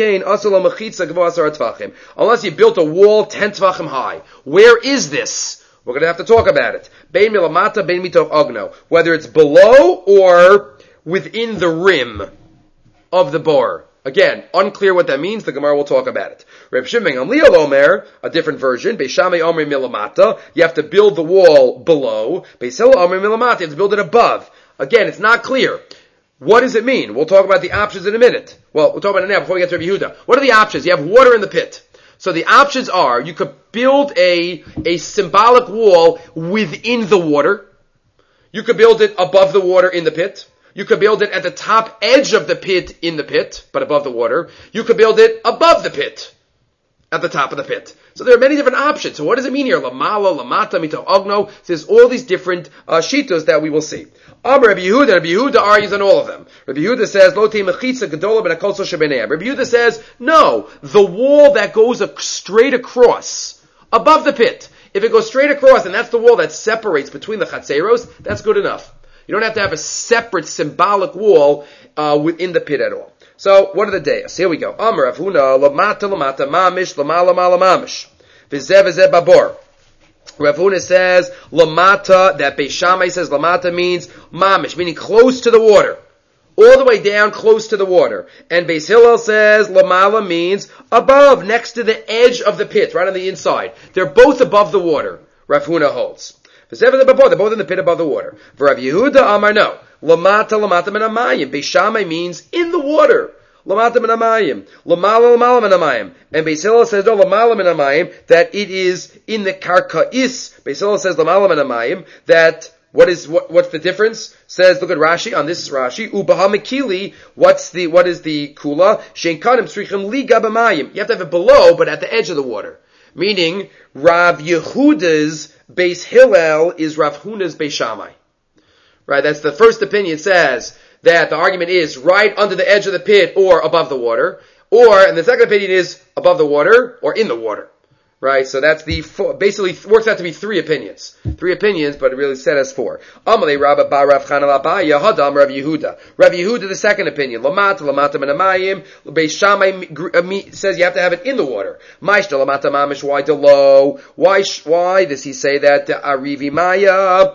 Unless you built a wall 10 tvachim high. Where is this? We're going to have to talk about it. Bein milamata, bein mitoch ogno. Whether it's below or within the rim of the bore. Again, unclear what that means. The Gemara will talk about it. Reb Shimon Gamliel Omer, a different version. Beis Shammai Omer milamata. You have to build the wall below. Beis Hillel Omer milamata. You have to build it above. Again, it's not clear. What does it mean? We'll talk about the options in a minute. Well, we'll talk about it now before we get to Rabbi Yehuda. What are the options? You have water in the pit. So the options are, you could build a symbolic wall within the water. You could build it above the water in the pit. You could build it at the top edge of the pit in the pit, but above the water. You could build it above the pit, at the top of the pit. So there are many different options. So what does it mean here? Lamala, lamata, mito ogno. So there's all these different shitos that we will see. Rabbi Yehuda argues on all of them. Rabbi Yehuda says, Lo tei mechitza gedola ben hakol shebeneim. Rabbi Yehuda says, no, the wall that goes straight across, above the pit. If it goes straight across, and that's the wall that separates between the chatzeros, that's good enough. You don't have to have a separate symbolic wall within the pit at all. So, what are the days? Here we go. Amar Rav Huna, lamata lamata mamish, lamala mala mamish. V'zeh v'zeh babor. Rav Huna says, lamata, that Beis Shammai says lamata means mamish, meaning close to the water. All the way down close to the water. And Beis Hillel says lamala means above, next to the edge of the pit, right on the inside. They're both above the water, Rav Huna holds. They're both in the pit above the water. For Rav Yehuda Amar, no. Lamata min hamayim. Beis Shammai means in the water. Lamata min hamayim. Lamala min hamayim. And Beis Hillel says, no, lamala min hamayim, that it is in the karka'is. Beis Hillel says, lamala min hamayim, that, what's the difference? Says, look at Rashi, on this Rashi, ubaha mekili, what is the kula? Shein kanim tzrichim liga b'mayim. You have to have it below, but at the edge of the water. Meaning, Rav Yehuda's Beis Hillel is Rav Huna's Beis Shammai. Right, that's the first opinion, says that the argument is right under the edge of the pit or above the water. And the second opinion is above the water or in the water. Right, so that's basically works out to be 3 opinions. 3 opinions, but it really said as 4. Amalei Rabba Bar Rav Chanal Abaya Hadam Rav Yehuda. Rav Yehuda, the second opinion. Lamata min hamayim. Beis Shammai says you have to have it in the water. Maishta lamata mamish. Why below? Why does he say that? Arivi Maya.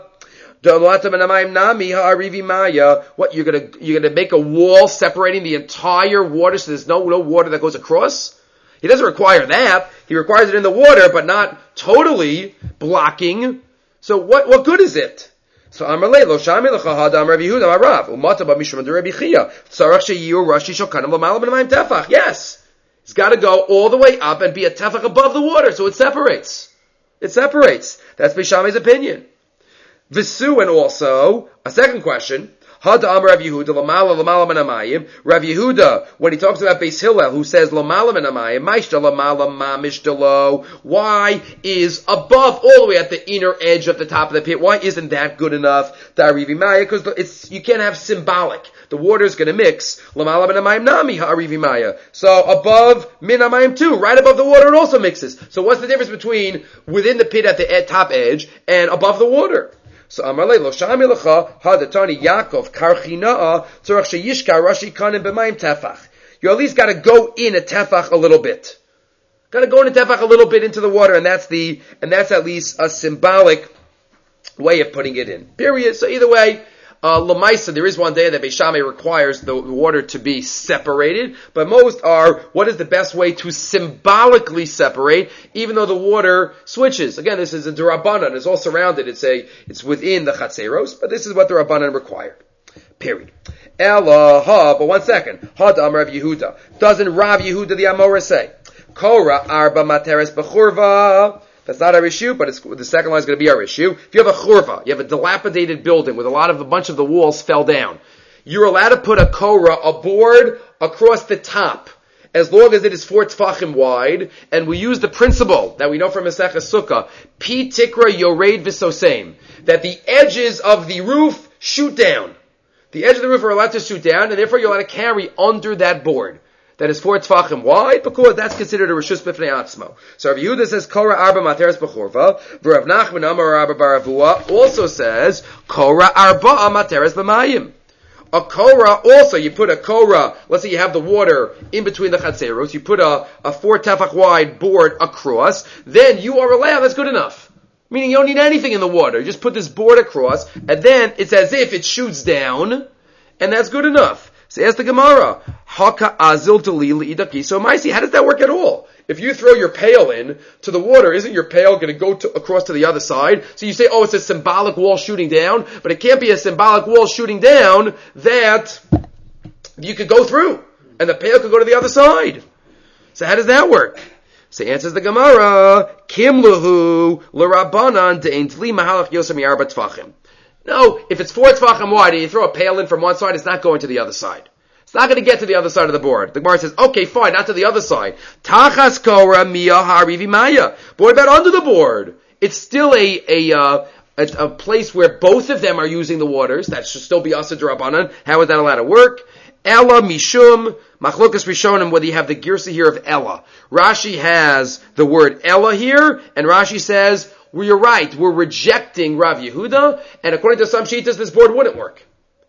What, you're gonna make a wall separating the entire water so there's no water that goes across? He doesn't require that. He requires it in the water, but not totally blocking. So what good is it? So Amarle lo shami lecha hadam Rabbi Yehuda Amarav umata ba mishum de Rabbi Chia tzarach sheyiu rashi shokanim l'malam b'namayim tefach. Yes, it's got to go all the way up and be a tefach above the water, so it separates. It separates. That's Beis Shammai's opinion. Visu, and also a second question. Hada Amar Rav Yehuda, Lamala min Hamayim. Rav Yehuda, when he talks about Beis Hillel, who says Lamala min Hamayim, Maishta Lamala Mamish Delo. Why is above all the way at the inner edge of the top of the pit? Why isn't that good enough? Ta'arivi Maya, because you can't have symbolic. The water is going to mix. Lamala min Hamayim Nami Ha'arivi Maya. So above min Hamayim too, right above the water, it also mixes. So what's the difference between within the pit at the top edge and above the water? So Amarle lo shami lecha hadatani Yaakov karchina'a tzorach sheyishka rashi kanim b'mayim tefach. You at least got to go in a tefach a little bit. Got to go in a tefach a little bit into the water, and that's at least a symbolic way of putting it in. Period. So either way, Lamaisa, there is one day that Beis Shammai requires the water to be separated, but most are, what is the best way to symbolically separate, even though the water switches? Again, this is a D'Rabbanan, it's all surrounded, it's within the Chatzeros, but this is what the Rabbanan required. Period. But 1 second. Had Amar Rav Yehuda. Doesn't Rav Yehuda the Amora say? Korah arba materes b'churva. That's not our issue, but the second line is going to be our issue. If you have a churva, you have a dilapidated building with a bunch of the walls fell down, you're allowed to put a korah, a board, across the top, as long as it is 4 tfachim wide, and we use the principle that we know from Maseches Sukkah, pi tikra yored v'soseim, that the edges of the roof shoot down. The edges of the roof are allowed to shoot down, and therefore you're allowed to carry under that board. That is 4 tfachim wide, because that's considered a reshus b'fnei atzmo. So Rav Yehuda says, Korah arba materes b'churva, v'Rav Nachman Amar arba baravua also says, Korah arba materes b'mayim. A korah, also, you put a korah, let's say you have the water in between the chatzeros, you put a 4 tefach wide board across, then you are allowed, that's good enough. Meaning you don't need anything in the water, you just put this board across, and then it's as if it shoots down, and that's good enough. So ask the Gemara, Haka azil delili idaki. So Maisi, how does that work at all? If you throw your pail in to the water, isn't your pail going to go across to the other side? So you say, it's a symbolic wall shooting down, but it can't be a symbolic wall shooting down that you could go through, and the pail could go to the other side. So how does that work? So answers the Gemara, Kimluhu l'Rabbanan de'ein tli mahalach yosem yarba tfachim. No, if it's 4 tfachim wide and you throw a pail in from one side, it's not going to the other side. It's not going to get to the other side of the board. The Gemara says, okay, fine, not to the other side. Tachas korah mia harivi maya. But what about under the board? It's still a place where both of them are using the waters. That should still be Asad Rabbanan. How is that allowed to work? Ella mishum machlokas rishonim, whether you have the girsa here of Ella. Rashi has the word Ella here, and Rashi says, well, you're right, we're rejecting Rav Yehuda, and according to some Shitas, this board wouldn't work.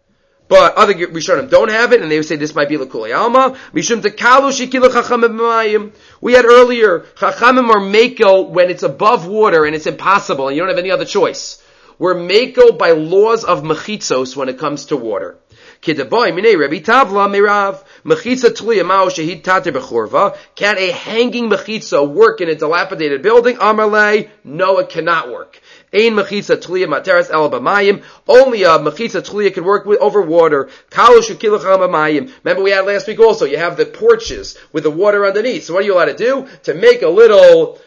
But other Rishonim don't have it, and they would say this might be L'kulei Alma. Mishum tekalu shikilu chachamim b'mayim. We had earlier, chachamim are mekel when it's above water and it's impossible, and you don't have any other choice. We're mekel by laws of mechitzos when it comes to water. Kidaboy minei Rabbi Tavla mirav mechitza tliya mao shehid tater bechorva. Can a hanging mechitza work in a dilapidated building? Amarle, no, it cannot work. Ein mechitza tliya materes el b'mayim. Only a mechitza tliya can work over water. Kalu shekilucham b'mayim. Remember we had last week also. You have the porches with the water underneath. So what are you allowed to do? To make a little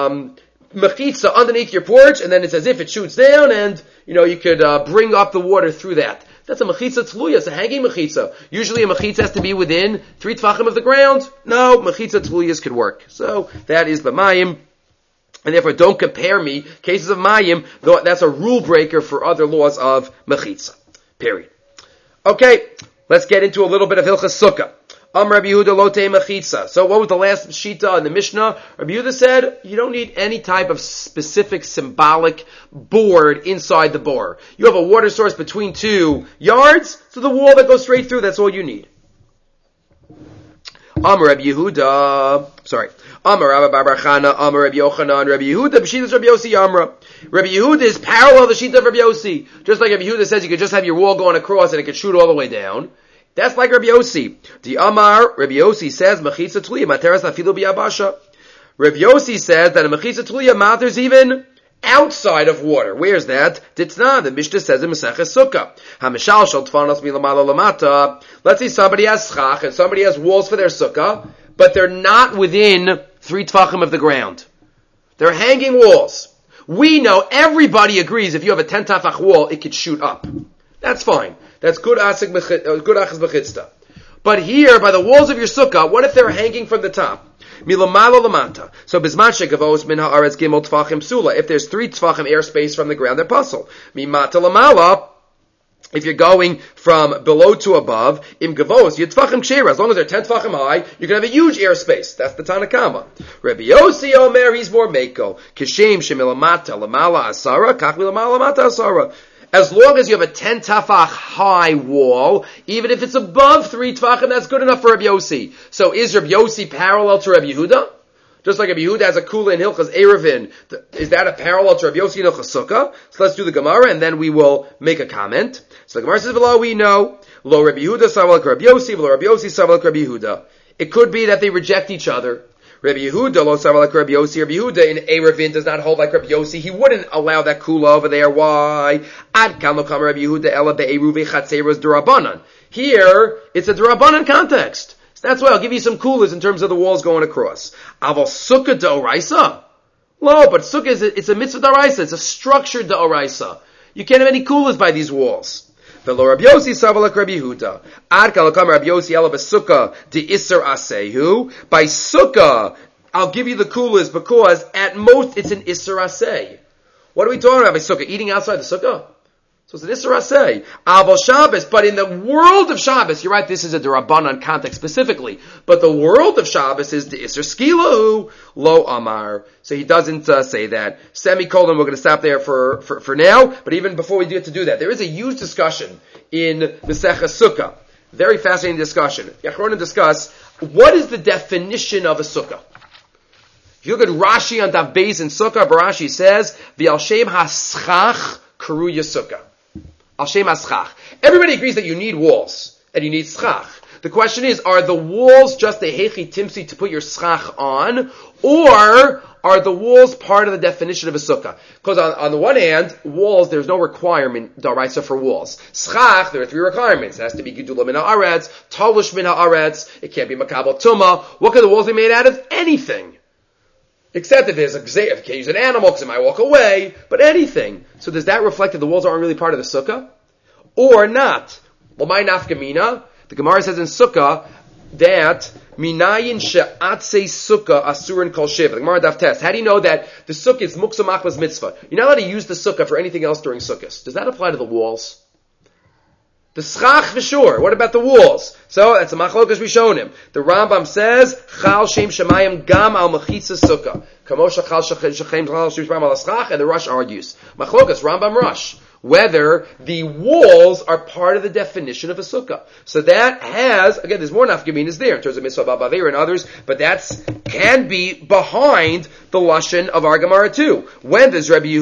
mechitza underneath your porch, and then it's as if it shoots down, and you could bring up the water through that. That's a mechitza tluya, it's a hanging mechitza. Usually a mechitza has to be within 3 tfachim of the ground. No, mechitza tluyas could work. So that is the mayim. And therefore don't compare me, cases of mayim, though that's a rule breaker for other laws of mechitza. Period. Okay, let's get into a little bit of Hilchas Sukkah. Rabbi Yehuda lote mechitza. So what was the last shita in the Mishnah? Rabbi Yehuda said, you don't need any type of specific symbolic board inside the bore. You have a water source between 2 yards, so the wall that goes straight through, that's all you need. Rabbi Yehuda, Rabbi Bar Chana, Rabbi Yochanan, Rabbi Yehuda, B'shitas Rabbi Yossi Amra. Rabbi Yehuda is parallel to the shita of Rabbi Yossi. Just like Rabbi Yehuda says you could just have your wall going across and it could shoot all the way down. That's like Rabbi Yossi. The Amar, Rabbi Yossi says, Mechitza Tliya, Materas Nafilu B'Yabasha. Rabbi Yossi says that a Mechitza Tliya matters even outside of water. Where's that? Ditna, the Mishnah says in Maseches Sukkah. Hamishal shal tfanos milamala lamata. Let's say somebody has schach and somebody has walls for their sukkah, but they're not within 3 tfachim of the ground. They're hanging walls. We know, everybody agrees, if you have a 10 tafach wall, it could shoot up. That's fine. That's good achas b'chitzta. But here, by the walls of your sukkah, what if they're hanging from the top? Milamalo lamata. So bisman shekavos min haaretz gimel tfachim psula. If there's 3 tfachim airspace from the ground, they're puzzle. Mimata lamala. If you're going from below to above, im gavos, you tfachim kshera. As long as they're 10 tfachim high, you can have a huge airspace. That's the Tanakama. Rabbi Yossi Omer, he's more meko. Kishem shemilamata lamala asara, kach milamala lamata asara. As long as you have a 10 tafach high wall, even if it's above 3 tfachim, that's good enough for Rabbi Yossi. So is Rabbi Yossi parallel to Rabbi Yehuda? Just like Rabbi Yehuda has a kula in Hilchas Erevin, is that a parallel to Rabbi Yossi in Hilchas Sukkah? So let's do the Gemara and then we will make a comment. So the Gemara says, "V'lo we know lo Rabbi Yehuda savalak Rabbi Yossi, v'lo Rabbi Yossi savalak Rabbi Yehuda." It could be that they reject each other. Rabbi Yehuda lo savalak Rabbi Yossi. Rabbi Yehuda in Erevin does not hold like Rabbi Yossi. He wouldn't allow that kula over there. Why? Ad kan lo kam Rabbi Yehuda ela be'eruv chatzeros d'Rabbanan. Here it's a d'Rabbanan context. That's why I'll give you some coolers in terms of the walls going across. Aval sukkah d'oraisa? No, but sukkah it's a mitzvah d'oraisa. It's a structured d'oraisa. You can't have any coolers by these walls. V'lo Rabbi Yossi savalak Rabbi Yehuda. Ad kalakam Rabbi Yossi ela b'sukkah d'isser asehu. By sukkah, I'll give you the coolers because at most it's an isser aseh. What are we talking about by sukkah? Eating outside the sukkah? So it's an Isser Aseh. Aval Shabbos, but in the world of Shabbos, you're right, this is a D'Rabbanan context specifically, but the world of Shabbos is the Isser Skilahu, Lo Amar. So he doesn't say that. Semicolon, we're going to stop there for now, but even before we get to do that, there is a huge discussion in Maseches Sukkah. Very fascinating discussion. Yachronim discuss, what is the definition of a Sukkah? If you look at Rashi on Daf Beis in Sukkah, Rashi says, V'al Shem HaSchach Karu Yasukkah. Al Shem HaSchach. Everybody agrees that you need walls, and you need schach. The question is, are the walls just a hechi timsi to put your schach on, or are the walls part of the definition of a sukkah? Because on the one hand, walls, there's no requirement, daraisa, for walls. Schach, there are 3 requirements. It has to be gidula min haaretz, talush min haaretz, it can't be makabel tumah. What can the walls be made out of? Anything. Except if there's a gzeir, if you can't use an animal because it might walk away, but anything. So does that reflect that the walls aren't really part of the sukkah? Or not? Well, my nafkamina, the Gemara says in sukkah that minayin she'atzei sukkah asurin kol shiva. The Gemara daf test. How do you know that the sukkah is muksa machmas mitzvah? You're not allowed to use the sukkah for anything else during sukkahs. Does that apply to the walls? The schach for sure. What about the walls? So that's a machlokas rishonim. The Rambam says chal shem shemayim gam al mechitza sukkah. Kamosha chal shechem chal shemayim al schach, and the Rush argues machlokas Rambam Rush whether the walls are part of the definition of a sukkah. So that has, again, there's more nafkaminas there in terms of mitzvah ba'avera and others, but can be behind the lashon of our Gemara too. When does Rabbi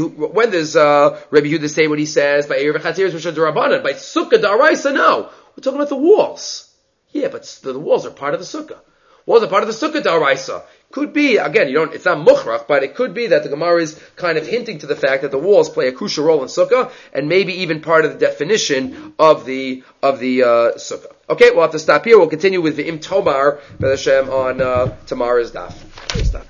Yehuda say what he says by Erev Chatzirus which are d'Rabbanan? By sukkah d'Araisa? No, we're talking about the walls. Yeah, but the walls are part of the sukkah. Walls are part of the sukkah d'Araisa. Could be, again, it's not mukhrach, but it could be that the Gemara is kind of hinting to the fact that the walls play a crucial role in sukkah, and maybe even part of the definition of the sukkah. Okay, we'll have to stop here. We'll continue with the Im Tomar, B'Hashem, on tomorrow's daf. Stop.